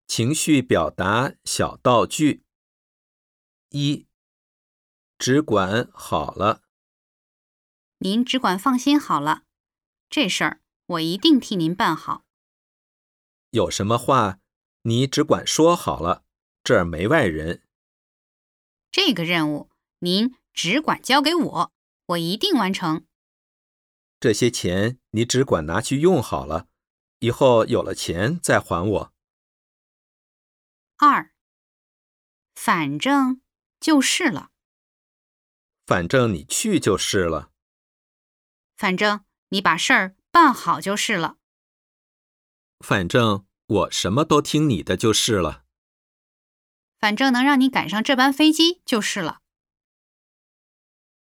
情绪表达小道具。一，只管好了。 您只管放心好了，这事儿我一定替您办好。 有什么话你只管说好了，这儿没外人。 这个任务您只管交给我，我一定完成。 这些钱你只管拿去用好了，以后有了钱再还我。 二，反正就是了。 反正你去就是了。 反正你把事儿办好就是了。 反正我什么都听你的就是了。 反正能让你赶上这班飞机就是了。